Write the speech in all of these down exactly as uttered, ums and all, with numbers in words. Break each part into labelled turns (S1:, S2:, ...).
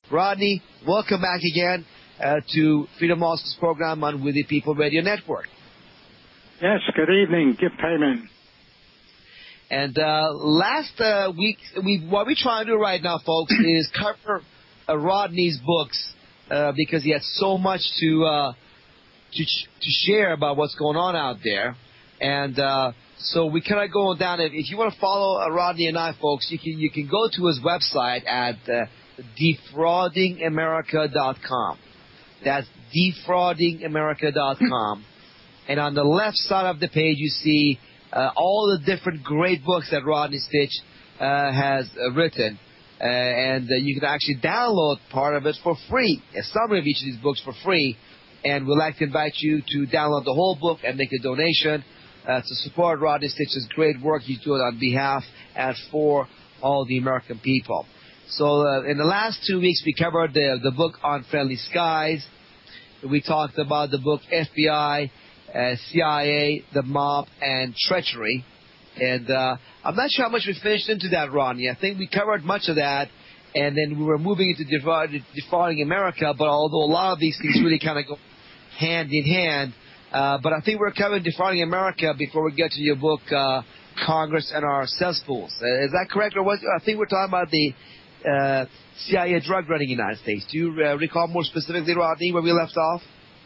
S1: Rodney, welcome back again uh, to Freedom Oscar's program on With the People Radio Network.
S2: Yes, good evening, Gift Payment.
S1: And uh, last uh, week, we what we're trying to do right now, folks, is cover uh, Rodney's books uh, because he has so much to uh, to to share about what's going on out there, and uh, so we kind of go down. If, if you want to follow uh, Rodney and I, folks, you can you can go to his website at uh, defrauding america dot com. That's defrauding america dot com. And on the left side of the page, you see uh, all the different great books that Rodney Stitch uh, has uh, written. Uh, and uh, you can actually download part of it for free, a summary of each of these books for free. And we'd like to invite you to download the whole book and make a donation uh, to support Rodney Stitch's great work he's doing on behalf and for all the American people. So uh, in the last two weeks, we covered the, the book Unfriendly Skies. We talked about the book F B I, Uh, C I A, the mob, and treachery. And uh, I'm not sure how much we finished into that, Ronnie. I think we covered much of that, and then we were moving into defrauding America, but although a lot of these things really kind of go hand in hand, uh, but I think we're covering defrauding America before we get to your book, uh, Congress and Our Cesspools. Uh, is that correct? Or was, I think we're talking about the uh, C I A drug running in the United States. Do you uh, recall more specifically, Rodney, where we left off?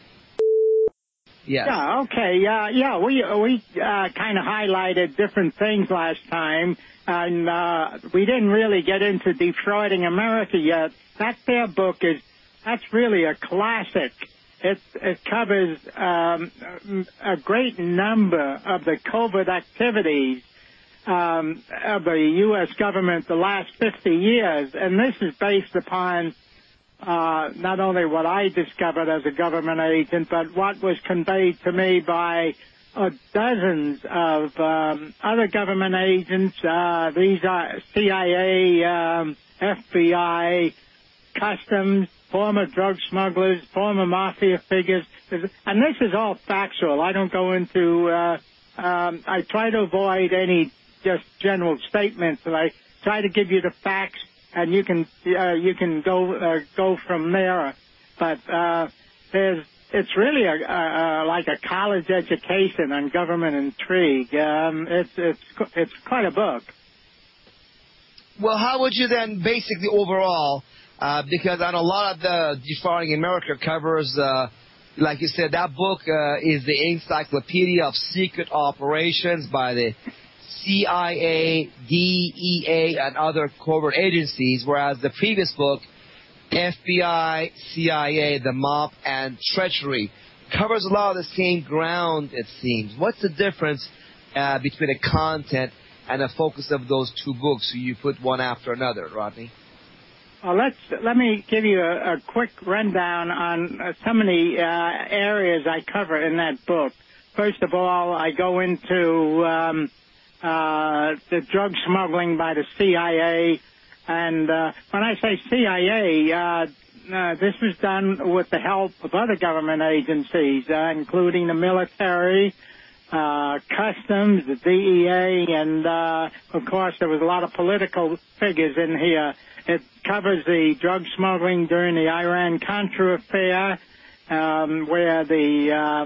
S1: Yes.
S2: Yeah, okay. Uh, yeah, we we uh, kind of highlighted different things last time, and uh, we didn't really get into Defrauding America yet. That their book is, that's really a classic. It, it covers um, a great number of the covert activities um, of the U S government the last fifty years, and this is based upon Uh, not only what I discovered as a government agent, but what was conveyed to me by uh, dozens of um, other government agents. Uh, these are C I A, um, F B I, Customs, former drug smugglers, former mafia figures. And this is all factual. I don't go into, uh, um, I try to avoid any just general statements, and I try to give you the facts, and you can uh, you can go uh, go from there. But uh, there's it's really a, a, a like a college education on government intrigue. Um, it's it's it's quite a book.
S1: Well, how would you then basically overall? Uh, because on a lot of the Defrauding America covers, uh, like you said, that book uh, is the encyclopedia of secret operations by the C I A, D E A, and other covert agencies, whereas the previous book, F B I, C I A, the mob, and treachery, covers a lot of the same ground, it seems. What's the difference uh, between the content and the focus of those two books, so you put one after another, Rodney?
S2: Well, let's, let me give you a, a quick rundown on uh, some of the uh, areas I cover in that book. First of all, I go into Um, Uh, the drug smuggling by the C I A. And uh, when I say C I A, uh, uh, this was done with the help of other government agencies, uh, including the military, uh, Customs, the D E A, and, uh, of course, there was a lot of political figures in here. It covers the drug smuggling during the Iran-Contra affair, um, where the Um,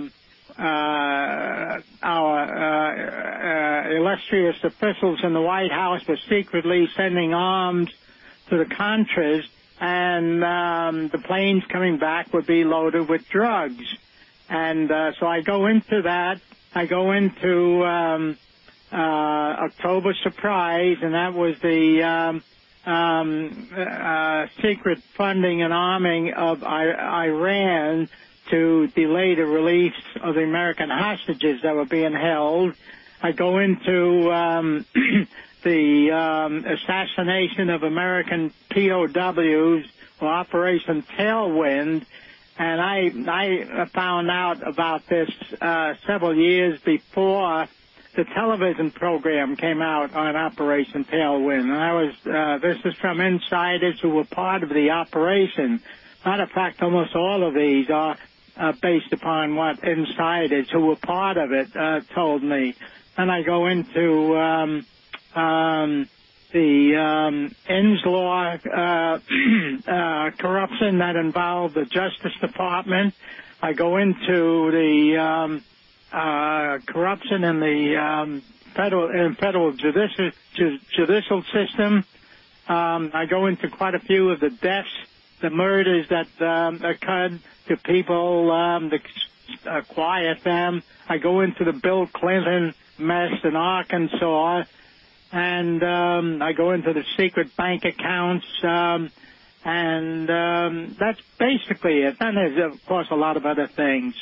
S2: Uh, our uh, uh, illustrious officials in the White House were secretly sending arms to the Contras, and um, the planes coming back would be loaded with drugs. And uh, so I go into that. I go into um, uh, October Surprise, and that was the um, um, uh, secret funding and arming of I- Iran to delay the release of the American hostages that were being held. I go into um, the um, assassination of American P O Ws, or Operation Tailwind, and I, I found out about this uh, several years before the television program came out on Operation Tailwind. And I was uh, this is from insiders who were part of the operation. Matter of fact, almost all of these are Uh, based upon what insiders who were part of it uh, told me. And I go into um, um, the um, Inslaw uh, uh, corruption that involved the Justice Department. I go into the um, uh, corruption in the um, federal in federal judicial ju- judicial system. Um, I go into quite a few of the deaths, the murders that um, occurred to people um, to uh, quiet them. I go into the Bill Clinton mess in Arkansas, and um, I go into the secret bank accounts, um, and um, that's basically it. And there's, of course, a lot of other things.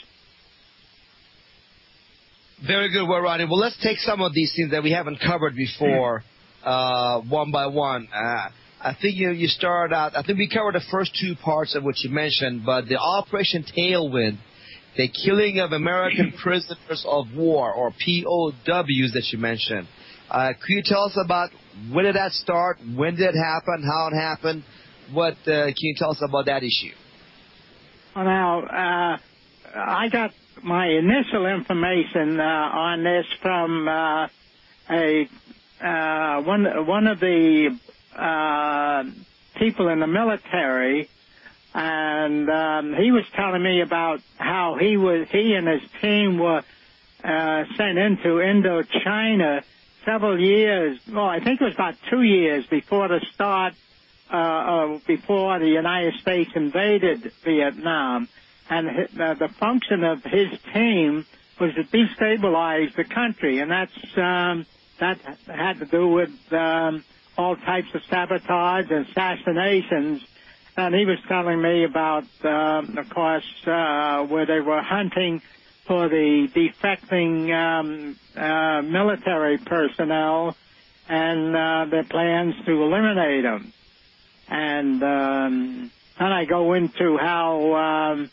S1: Very good, well, Rodney. Well, let's take some of these things that we haven't covered before. Uh, one by one. Uh, I think you you started out, I think we covered the first two parts of what you mentioned, but the Operation Tailwind, the killing of American prisoners of war, or P O Ws that you mentioned. Uh, could you tell us about when did that start, when did it happen, how it happened? What uh, can you tell us about that issue?
S2: Well, now, uh, I got my initial information uh, on this from uh, a Uh, one one of the uh, people in the military, and um, he was telling me about how he was he and his team were uh, sent into Indochina several years. Well, I think it was about two years before the start, uh, uh, before the United States invaded Vietnam, and uh, the function of his team was to destabilize the country, and that's. Um, That had to do with um, all types of sabotage and assassinations. And he was telling me about, um, of course, uh, where they were hunting for the defecting um, uh, military personnel and uh, their plans to eliminate them. And um, then I go into how um,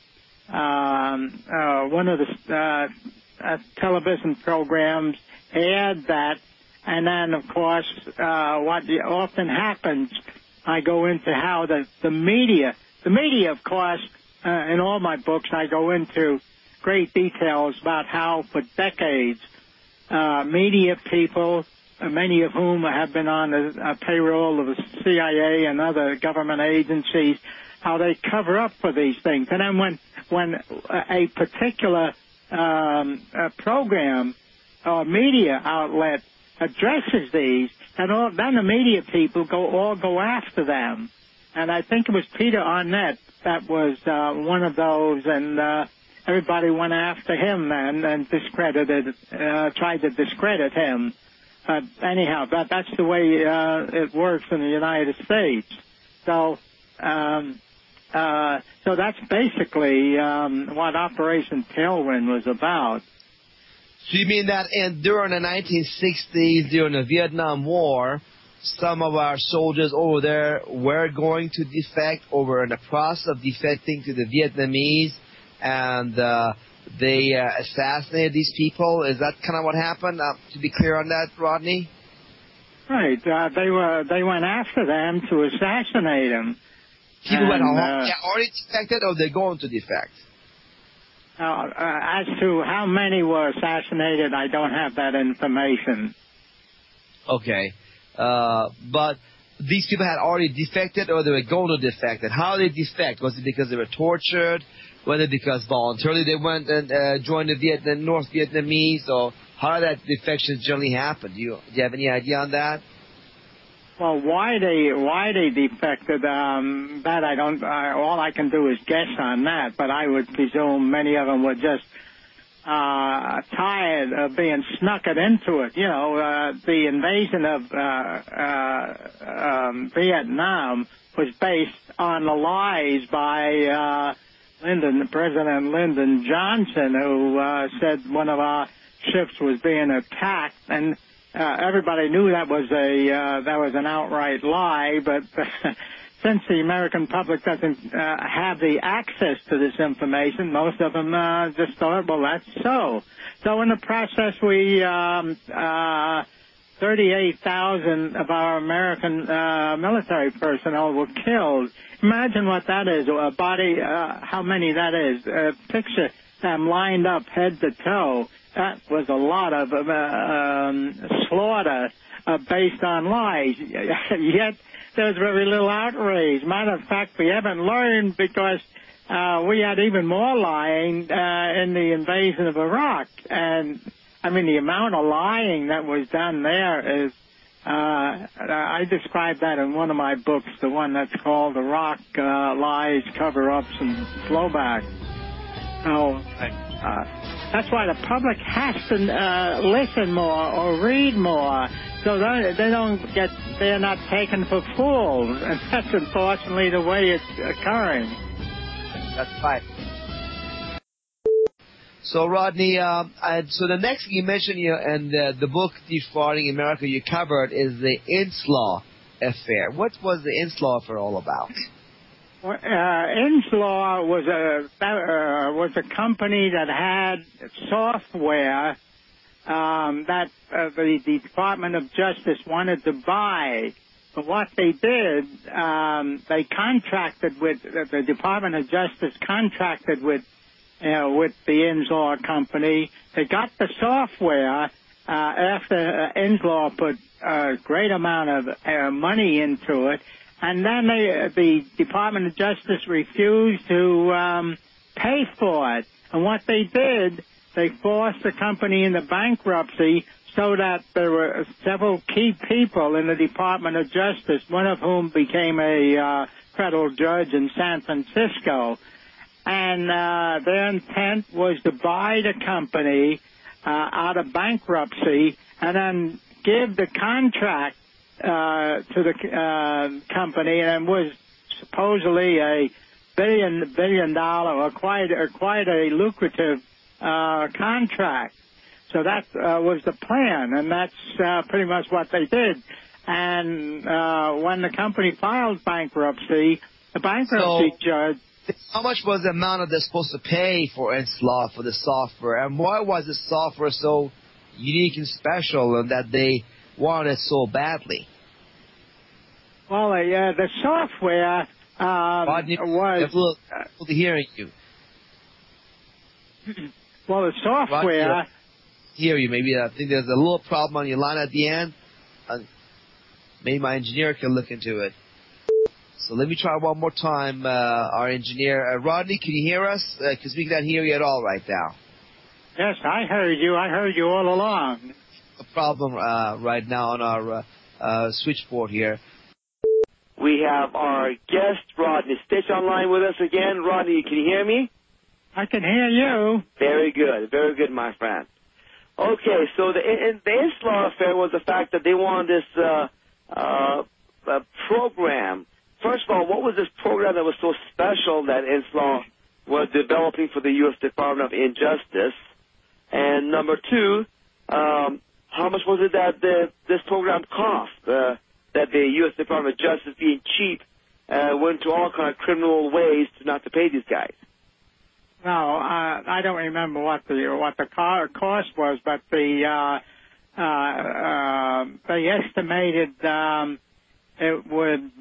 S2: um, uh, one of the uh, uh, television programs aired that. And then, of course, uh, what often happens, I go into how the, the media, the media, of course, uh, in all my books, I go into great details about how for decades, uh, media people, uh, many of whom have been on the uh, payroll of the C I A and other government agencies, how they cover up for these things. And then when, when a particular um, a program or media outlet addresses these, and all, then the media people go all go after them. And I think it was Peter Arnett that was uh, one of those, and uh, everybody went after him and, and discredited, uh, tried to discredit him. But anyhow, that, that's the way uh, it works in the United States. So, um, uh, so that's basically um, what Operation Tailwind was about.
S1: So you mean that in, during the nineteen sixties, during the Vietnam War, some of our soldiers over there were going to defect, or were in the process of defecting to the Vietnamese, and uh, they uh, assassinated these people? Is that kind of what happened? Uh, to be clear on that, Rodney?
S2: Right. Uh, they were they went after them to assassinate them.
S1: People
S2: and,
S1: who had
S2: uh,
S1: already defected, or they're going to defect?
S2: Uh, uh, as to how many were assassinated, I don't have that information.
S1: Okay. Uh, but these people had already defected, or they were going to defect. And how did they defect? Was it because they were tortured? Was it because voluntarily they went and uh, joined the, Viet- the North Vietnamese? Or how did that defection generally happen? Do you, do you have any idea on that?
S2: Well, why they why they defected, um, that I don't. Uh, all I can do is guess on that. But I would presume many of them were just uh, tired of being snuckered into it. You know, uh, the invasion of uh, uh, um, Vietnam was based on the lies by uh, Lyndon, President Lyndon Johnson, who uh, said one of our ships was being attacked, and Uh, everybody knew that was a uh, that was an outright lie, but uh, since the American public doesn't uh, have the access to this information, most of them uh, just thought, well, that's so. So in the process, we um, uh, thirty-eight thousand of our American uh, military personnel were killed. Imagine what that is, a body, uh, how many that is. Uh, picture them lined up head to toe. That was a lot of uh, um, slaughter uh, based on lies. Yet there's very little outrage. Matter of fact, we haven't learned because uh, we had even more lying uh, in the invasion of Iraq. And, I mean, the amount of lying that was done there is, uh, I described that in one of my books, the one that's called Iraq uh, Lies, Cover-Ups, and Flowback. So, uh, that's why the public has to uh, listen more or read more, so they, they don't get, they're not taken for fools. And that's unfortunately the way it's occurring.
S1: That's right. So, Rodney, um, and so the next thing you mentioned, you know, and uh, the book Defrauding America you covered is the Inslaw affair. What was the Inslaw affair all about?
S2: Uh, Inslaw was a uh, was a company that had software um, that uh, the, the Department of Justice wanted to buy. But what they did, um, they contracted with uh, the Department of Justice contracted with uh, with the Inslaw company. They got the software uh, after uh, Inslaw put a great amount of uh, money into it. And then they, the Department of Justice refused to um, pay for it. And what they did, they forced the company into bankruptcy so that there were several key people in the Department of Justice, one of whom became a uh, federal judge in San Francisco. And uh, their intent was to buy the company uh, out of bankruptcy and then give the contract Uh, to the uh, company, and was supposedly a billion billion dollar or quite or quite a lucrative uh, contract. So that uh, was the plan, and that's uh, pretty much what they did. And uh, when the company filed bankruptcy, the bankruptcy so, judge.
S1: How much was the amount that they're supposed to pay for Inslaw for the software, and why was the software so unique and special, and that they wanted it so badly?
S2: Well, uh, yeah, the software um,
S1: Rodney,
S2: was...
S1: Look, uh, hearing you.
S2: Well, the software...
S1: Rodney, hear you. Maybe I think there's a little problem on your line at the end. Uh, maybe my engineer can look into it. So let me try one more time, uh, our engineer. Uh, Rodney, can you hear us? Because uh, we can't hear you at all right now.
S2: Yes, I heard you. I heard you all along.
S1: A problem uh, right now on our uh, uh, switchboard here.
S3: We have our guest, Rodney Stitch, online with us again. Rodney, can you hear me?
S2: I can hear you.
S3: Very good. Very good, my friend. Okay, so the, in, the Inslaw affair was the fact that they wanted this uh, uh, uh, program. First of all, what was this program that was so special that Inslaw was developing for the U S Department of Injustice? And number two, um, how much was it that the, this program cost? Uh, that the U S Department of Justice, being cheap, uh, went to all kind of criminal ways to not to pay these guys.
S2: No, uh, I don't remember what the what the car cost was, but the uh, uh, uh, they estimated um, it would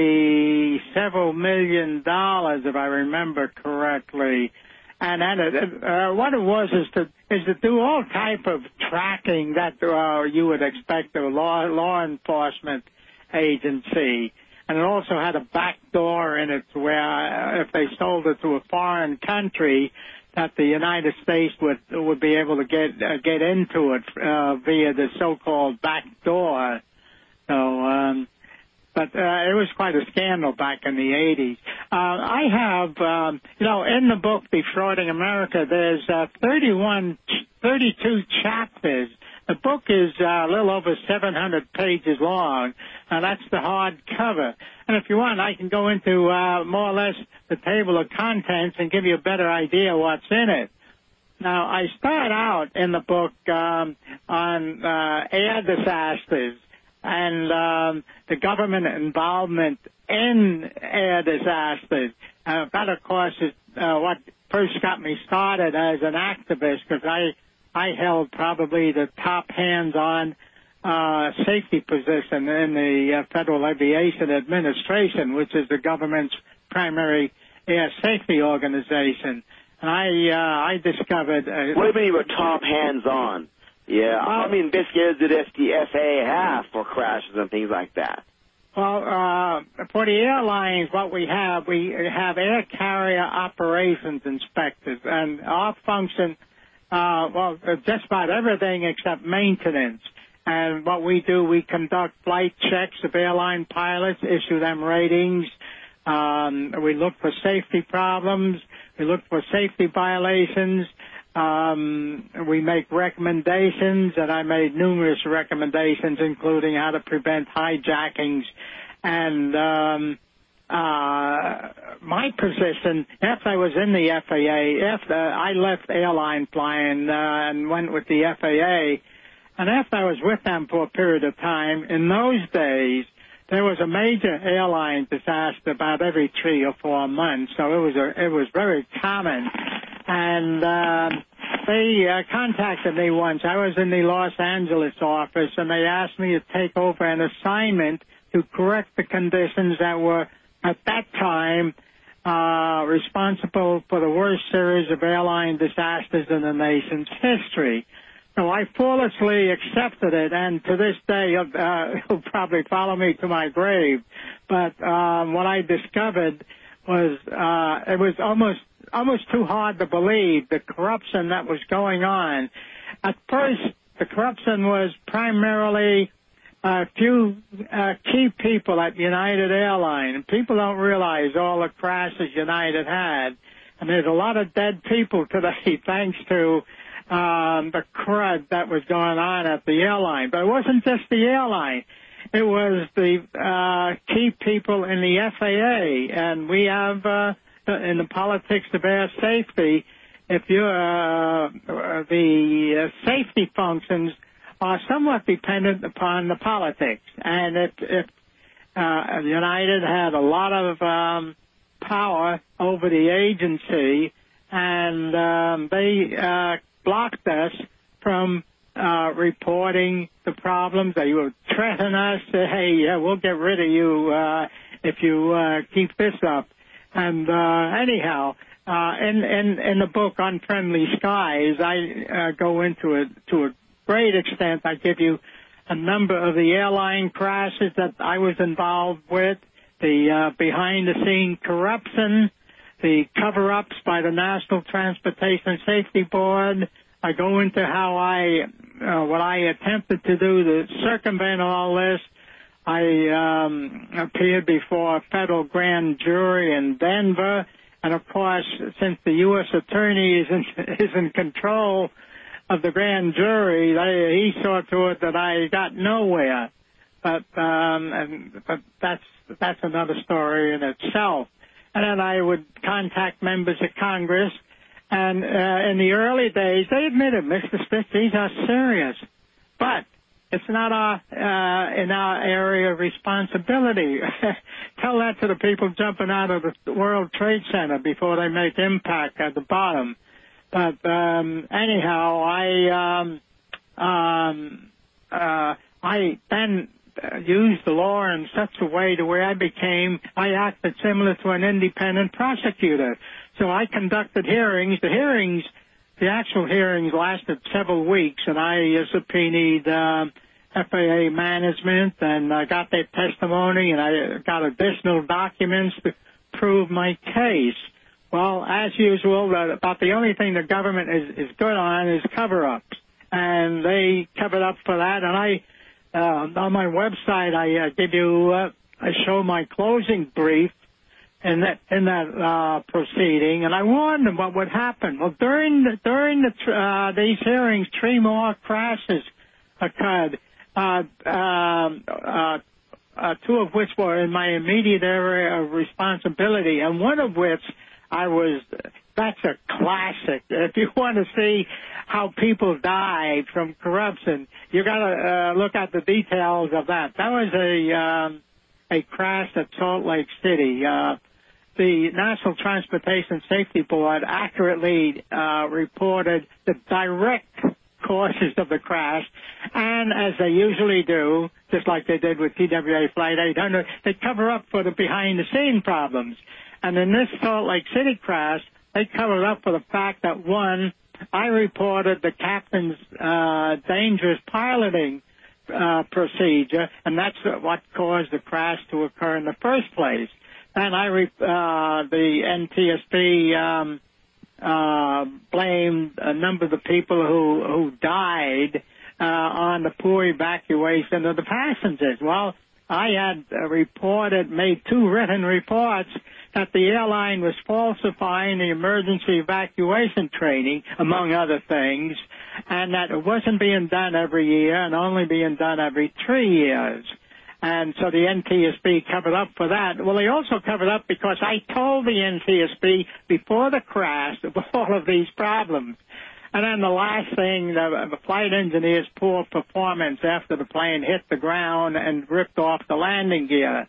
S2: be several million dollars, if I remember correctly. And then it, uh, what it was is to is to do all type of tracking that uh, you would expect of a law law enforcement agency. And it also had a back door in it where uh, if they sold it to a foreign country, that the United States would would be able to get uh, get into it uh, via the so-called back door. So, um, but uh, it was quite a scandal back in the eighties. Uh, I have, um, you know, in the book Defrauding America, there's uh, thirty-one, thirty-two chapters. The book is uh, a little over seven hundred pages long, and that's the hardcover. And if you want, I can go into uh, more or less the table of contents and give you a better idea what's in it. Now, I start out in the book um, on uh, air disasters and um, the government involvement in air disasters. Uh, that, of course, is uh, what first got me started as an activist, because I I held probably the top hands-on uh, safety position in the uh, Federal Aviation Administration, which is the government's primary air safety organization. And I uh, I discovered. Uh,
S3: what do you mean you were top hands-on? Yeah, I mean, basically, did the F A A have for crashes and things like that?
S2: Well, uh, for the airlines, what we have, we have air carrier operations inspectors, and our function, uh, well, just about everything except maintenance. And what we do, we conduct flight checks of airline pilots, issue them ratings. Um, we look for safety problems. We look for safety violations. Um, we make recommendations, and I made numerous recommendations, including how to prevent hijackings. And um, uh, my position, after I was in the F A A, after I left airline flying uh, and went with the F A A, and after I was with them for a period of time, in those days, there was a major airline disaster about every three or four months, so it was a, it was very common. And uh, they uh, contacted me once. I was in the Los Angeles office, and they asked me to take over an assignment to correct the conditions that were, at that time, uh, responsible for the worst series of airline disasters in the nation's history. So I foolishly accepted it, and to this day, uh, it'll probably follow me to my grave. But um, what I discovered was uh, it was almost almost too hard to believe the corruption that was going on. At first, the corruption was primarily a few uh, key people at United Airlines. People don't realize all the crashes United had, and there's a lot of dead people today thanks to Um, the crud that was going on at the airline. But it wasn't just the airline. It was the uh, key people in the F A A. And we have, uh, in the politics of air safety, if you uh, the uh, safety functions are somewhat dependent upon the politics. And if, if uh, United had a lot of um, power over the agency, and um, they uh, blocked us from uh, reporting the problems. They would threaten us, say, hey, yeah, we'll get rid of you uh, if you uh, keep this up. And uh, anyhow, uh, in, in, in the book Unfriendly Skies, I uh, go into it to a great extent. I give you a number of the airline crashes that I was involved with, the uh, behind-the-scene corruption, the cover-ups by the National Transportation Safety Board. I go into how I, uh, what I attempted to do to circumvent all this. I um, appeared before a federal grand jury in Denver, and of course, since the U S attorney is in, is in control of the grand jury, they, he saw to it that I got nowhere. But um, and, but that's that's another story in itself. And then I would contact members of Congress. And uh, in the early days, they admitted, Mister Spitz, these are serious. But it's not our, uh, in our area of responsibility. Tell that to the people jumping out of the World Trade Center before they make impact at the bottom. But um, anyhow, I um, um, uh, I then used the law in such a way to where I became, I acted similar to an independent prosecutor. So I conducted hearings. The hearings, the actual hearings lasted several weeks, and I uh, subpoenaed uh, F A A management, and I got their testimony, and I got additional documents to prove my case. Well, as usual, uh, about the only thing the government is, is good on is cover-ups, and they covered up for that, and I Uh, on my website, I uh, give you, uh, I show my closing brief in that in that uh, proceeding, and I warned them what would happen. Well, during the, during the uh, these hearings, three more crashes occurred. Uh, uh, uh, uh, two of which were in my immediate area of responsibility, and one of which I was. That's a classic. If you want to see how people died from corruption, you got to uh, look at the details of that. That was a um, a crash at Salt Lake City. Uh, the National Transportation Safety Board accurately uh, reported the direct causes of the crash, and as they usually do, just like they did with T W A Flight eight hundred, they cover up for the behind-the-scene problems. And in this Salt Lake City crash, they covered up for the fact that, one, I reported the captain's uh, dangerous piloting uh, procedure, and that's what caused the crash to occur in the first place. And I, re- uh, the N T S B um, uh, blamed a number of the people who, who died uh, on the poor evacuation of the passengers. Well, I had uh, reported, made two written reports that the airline was falsifying the emergency evacuation training, among other things, and that it wasn't being done every year and only being done every three years. And so the N T S B covered up for that. Well, they also covered up because I told the N T S B before the crash of all of these problems. And then the last thing, the, the flight engineer's poor performance after the plane hit the ground and ripped off the landing gear.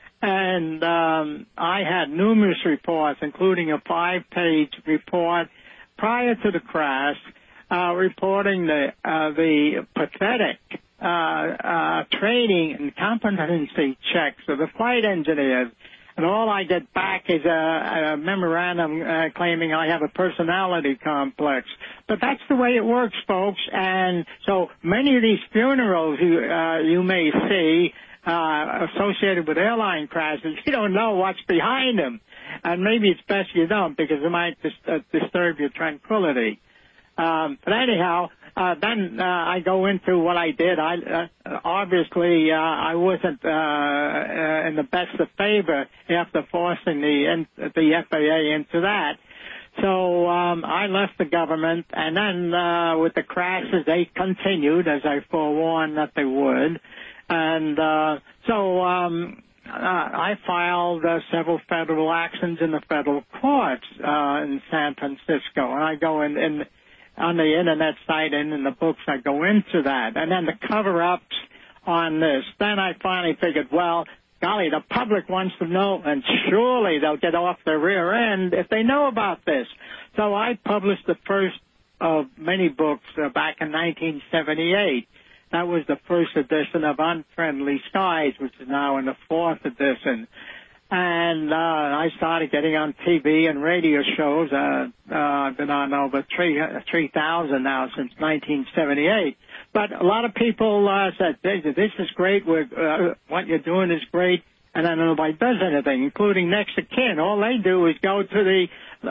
S2: And um, I had numerous reports, including a five-page report prior to the crash, uh, reporting the uh, the pathetic uh, uh, training and competency checks of the flight engineers. And all I get back is a, a memorandum uh, claiming I have a personality complex. But that's the way it works, folks. And so many of these funerals you, uh, you may see uh, associated with airline crashes, you don't know what's behind them. And maybe it's best you don't, because it might dis- uh, disturb your tranquility. Um, but anyhow, uh, then uh, I go into what I did. I uh, obviously uh, I wasn't uh, uh, in the best of favor after forcing the the F A A into that. So um, I left the government, and then uh, with the crashes, they continued, as I forewarned that they would. And uh, so um, uh, I filed uh, several federal actions in the federal courts uh, in San Francisco, and I go in. in on the internet site and in the books I go into that. And then the cover-ups on this. Then I finally figured, well, golly, the public wants to know, and surely they'll get off their rear end if they know about this. So I published the first of many books uh, back in nineteen seventy-eight. That was the first edition of Unfriendly Skies, which is now in the fourth edition. And uh, I started getting on T V and radio shows. Uh, uh, I've been on over three three thousand now since nineteen seventy-eight. But a lot of people uh, said, "This is great. We're, uh, what you're doing is great." And then nobody does anything, including next of kin. All they do is go to the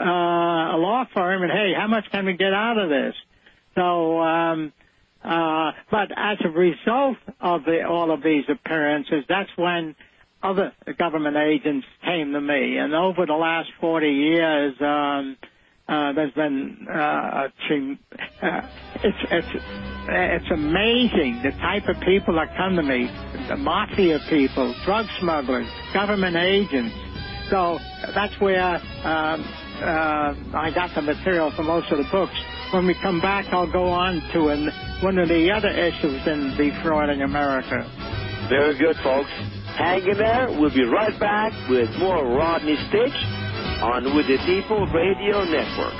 S2: uh, law firm and, hey, how much can we get out of this? So, um, uh, but as a result of the, all of these appearances, that's when other government agents came to me, and over the last forty years, um, uh, there's been uh, a, uh, it's it's it's amazing the type of people that come to me: the mafia people, drug smugglers, government agents. So that's where um, uh, I got the material for most of the books. When we come back, I'll go on to an, one of the other issues in defrauding America.
S3: Very good, folks. Hang in there. We'll be right back with more Rodney Stitch on With the People Radio Network.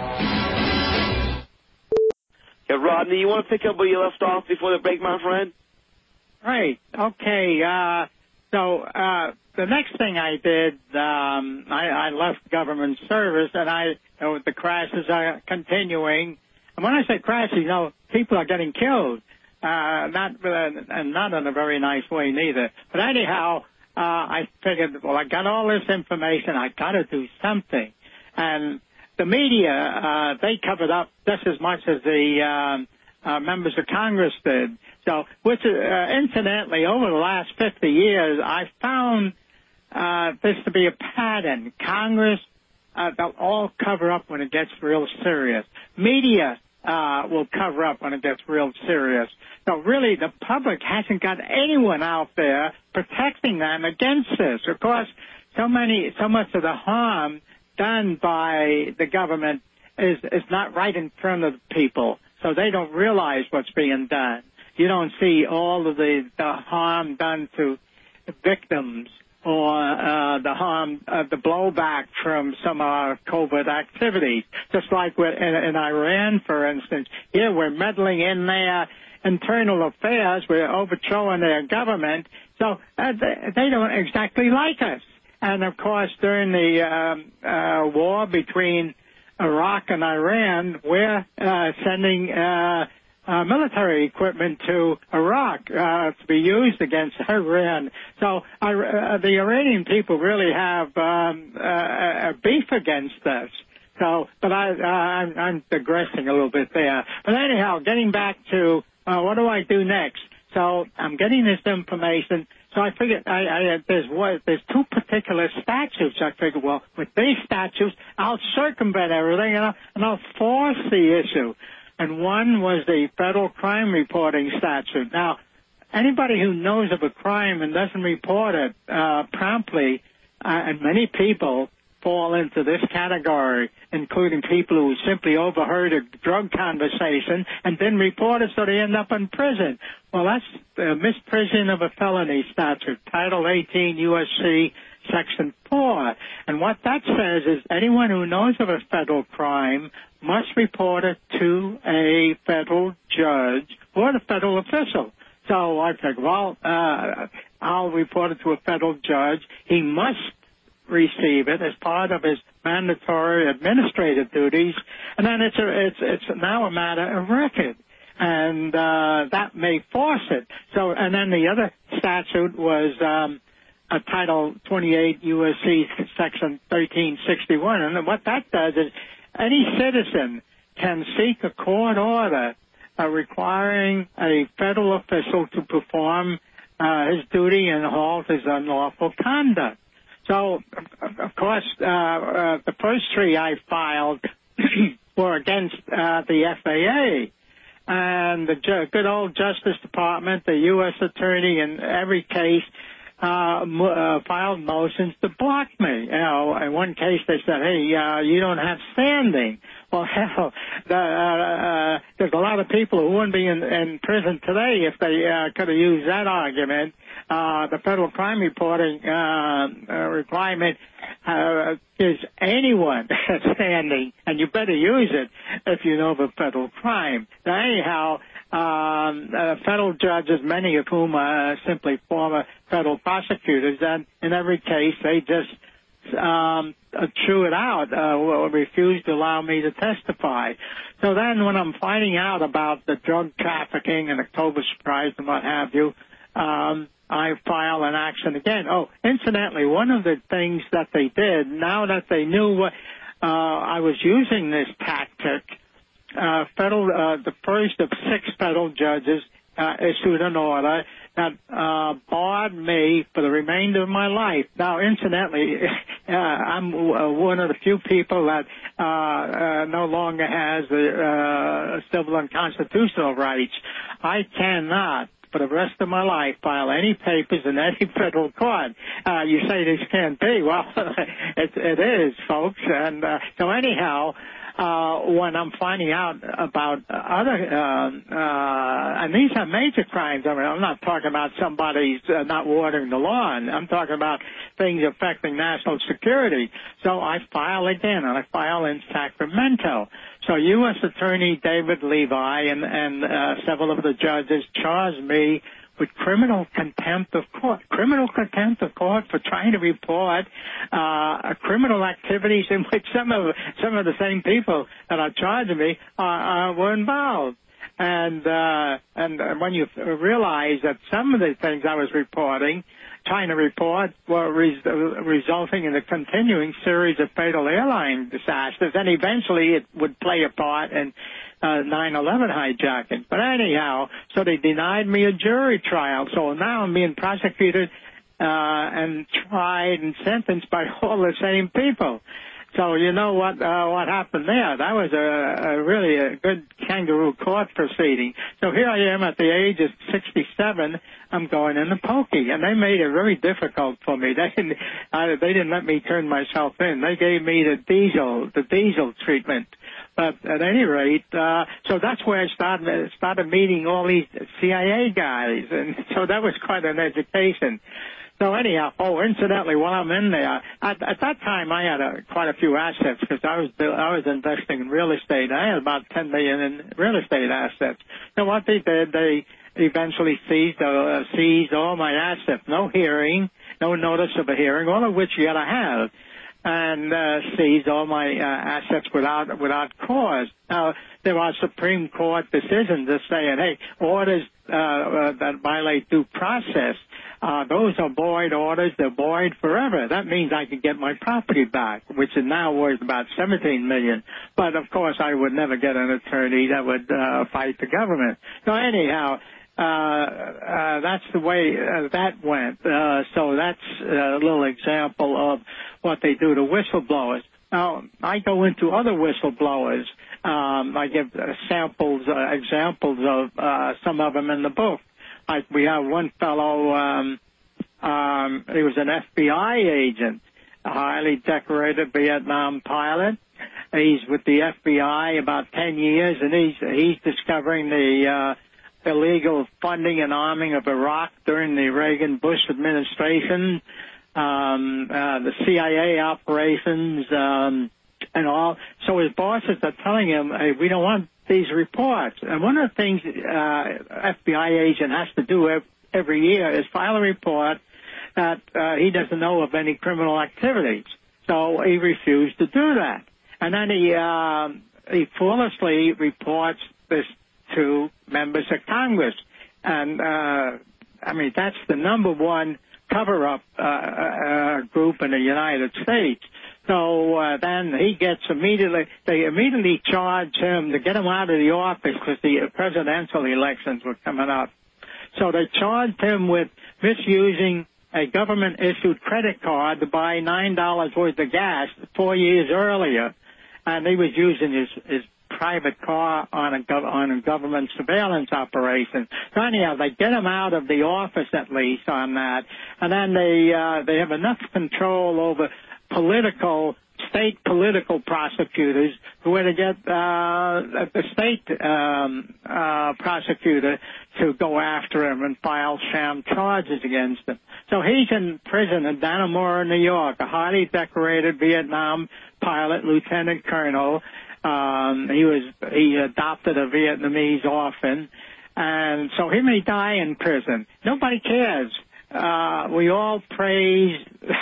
S3: Yeah, Rodney, you want to pick up where you left off before the break, my friend?
S2: Right. Okay. Uh, so uh, the next thing I did, um, I, I left government service, and I, you know, the crashes are continuing. And when I say crashes, you know, people are getting killed. Uh, not, uh, and not in a very nice way neither. But anyhow, uh, I figured, well, I got all this information. I got to do something. And the media, uh, they covered up just as much as the, um, uh, members of Congress did. So, which, uh, incidentally, over the last fifty years, I found, uh, this to be a pattern. Congress, uh, they'll all cover up when it gets real serious. Media, uh, will cover up when it gets real serious. So really, the public hasn't got anyone out there protecting them against this. Of course, so many, so much of the harm done by the government is, is not right in front of people. So they don't realize what's being done. You don't see all of the, the harm done to victims or uh, the harm, uh, the blowback from some of our covert activities. Just like in, in Iran, for instance, here we're meddling in their internal affairs, we're overthrowing their government, so uh, they, they don't exactly like us. And of course, during the um, uh, war between Iraq and Iran, we're uh, sending uh, uh, military equipment to Iraq uh, to be used against Iran. So uh, the Iranian people really have um, uh, a beef against us. So, but I, uh, I'm, I'm digressing a little bit there. But anyhow, getting back to uh, what do I do next? So I'm getting this information. So I figured I, I, there's what, there's two particular statutes. I figured, well, with these statutes, I'll circumvent everything and I'll, and I'll force the issue. And one was the federal crime reporting statute. Now, anybody who knows of a crime and doesn't report it uh, promptly, uh, and many people fall into this category, including people who simply overheard a drug conversation and didn't report it, so they end up in prison. Well, that's the misprision of a felony statute, Title eighteen U S C Section four. And what that says is anyone who knows of a federal crime must report it to a federal judge or the federal official. So I figured, well, uh, I'll report it to a federal judge. He must receive it as part of his mandatory administrative duties, and then it's a, it's it's now a matter of record, and uh, that may force it. So, and then the other statute was um, a Title twenty-eight U S C Section thirteen sixty-one, and what that does is any citizen can seek a court order uh, requiring a federal official to perform uh, his duty and halt his unlawful conduct. So, of course, uh, uh, the first three I filed were against uh, the F A A. And the ju- good old Justice Department, the U S Attorney in every case, uh, m- uh, filed motions to block me. You know, in one case they said, hey, uh, you don't have standing. Well, hell, the, uh, uh, there's a lot of people who wouldn't be in, in prison today if they uh, could have used that argument. Uh, the federal crime reporting uh, uh, requirement uh, is anyone standing, and you better use it if you know of a federal crime. Now, anyhow, um, uh, federal judges, many of whom are simply former federal prosecutors, and in every case they just um, uh, chew it out, uh, or refuse to allow me to testify. So then when I'm finding out about the drug trafficking and October Surprise and what have you, um, I file an action again. Oh, incidentally, one of the things that they did, now that they knew what uh, I was using this tactic, uh, federal, uh, the first of six federal judges uh, issued an order that uh, barred me for the remainder of my life. Now, incidentally, uh, I'm uh, one of the few people that uh, uh, no longer has the uh, civil and constitutional rights. I cannot, for the rest of my life, file any papers in any federal court. Uh, you say this can't be. Well, it, it is, folks. And uh, so anyhow, uh, when I'm finding out about other, uh, uh, and these are major crimes. I mean, I'm not talking about somebody's uh, not watering the lawn. I'm talking about things affecting national security. So I file again, and I file in Sacramento. So U S Attorney David Levi and, and uh, several of the judges charged me with criminal contempt of court, criminal contempt of court for trying to report uh, criminal activities in which some of some of the same people that are charging me uh, uh, were involved. And uh, and when you realize that some of the things I was reporting, trying to report, were res- resulting in a continuing series of fatal airline disasters, and eventually it would play a part in uh, nine eleven hijacking. But anyhow, so they denied me a jury trial. So now I'm being prosecuted uh, and tried and sentenced by all the same people. So you know what uh, what happened there? That was a, a really a good kangaroo court proceeding. So here I am at the age of sixty-seven. I'm going in the pokey, and they made it very difficult for me. They didn't uh, they didn't let me turn myself in. They gave me the diesel the diesel treatment. But at any rate, uh, so that's where I started started meeting all these C I A guys, and so that was quite an education. So anyhow, oh, incidentally, while I'm in there, at, at that time I had a, quite a few assets because I was I was investing in real estate. I had about ten million in real estate assets. So what they did, they eventually seized uh, seized all my assets. No hearing, no notice of a hearing, all of which you got to have. and uh, seized all my uh, assets without without cause. Now, there are Supreme Court decisions that saying, hey, orders uh, uh, that violate due process, uh, those are void orders. They're void forever. That means I could get my property back, which is now worth about seventeen million dollars. But, of course, I would never get an attorney that would uh, fight the government. So, anyhow, uh, uh, that's the way uh, that went. Uh, so that's a little example of what they do to whistleblowers. Now, I go into other whistleblowers. Um, I give uh, samples, uh, examples of uh, some of them in the book. Like we have one fellow, um, um, he was an F B I agent, a highly decorated Vietnam pilot. He's with the F B I about ten years, and he's he's discovering the uh, illegal funding and arming of Iraq during the Reagan-Bush administration. Um, uh, the C I A operations, um, and all. So his bosses are telling him, hey, we don't want these reports. And one of the things uh, F B I agent has to do every year is file a report that uh, he doesn't know of any criminal activities. So he refused to do that. And then he, uh, he foolishly reports this to members of Congress. And, uh, I mean, that's the number one cover-up uh, uh, group in the United States. So uh, then he gets immediately, they immediately charge him to get him out of the office because the presidential elections were coming up. So they charged him with misusing a government-issued credit card to buy nine dollars worth of gas four years earlier. And he was using his, his private car on a, gov- on a government surveillance operation. So anyhow, they get him out of the office at least on that. And then they, uh, they have enough control over political, state political prosecutors who were to get uh, the state um, uh, prosecutor to go after him and file sham charges against him. So he's in prison in Dannemora, New York, a highly decorated Vietnam pilot, lieutenant colonel. Um, he was he adopted a Vietnamese orphan, and so he may die in prison. Nobody cares. Uh, we all praise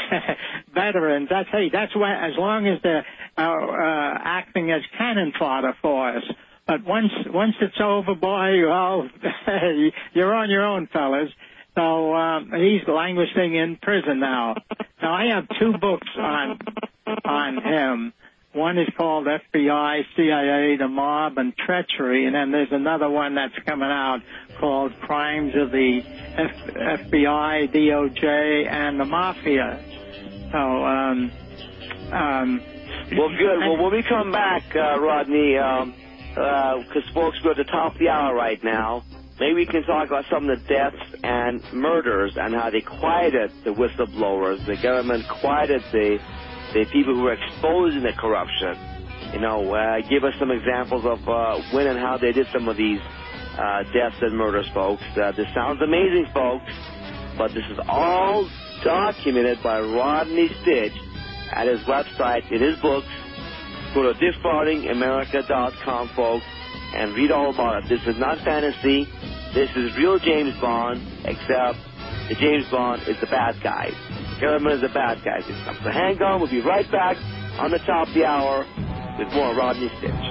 S2: veterans. That's hey, that's why as long as they're uh, uh, acting as cannon fodder for us. But once once it's over, boy, well, you're on your own, fellas. So um, he's languishing in prison now. Now I have two books on on him. One is called F B I, C I A, The Mob, and Treachery, and then there's another one that's coming out called Crimes of the F- FBI, D O J, and the Mafia. So, um, um...
S3: Well, good. Well, when we come back, uh, Rodney, um, uh, because folks, we're at the top of the hour right now, maybe we can talk about some of the deaths and murders and how they quieted the whistleblowers. The government quieted the the people who were exposing the corruption. You know, uh, give us some examples of uh, when and how they did some of these uh, deaths and murders, folks. Uh, this sounds amazing, folks, but this is all documented by Rodney Stitch at his website, in his books. Go to defrauding america dot com, folks, and read all about it. This is not fantasy. This is real James Bond, except the James Bond is the bad guy. The government is the bad guy. So hang on. We'll be right back on the top of the hour with more Rodney Stitch.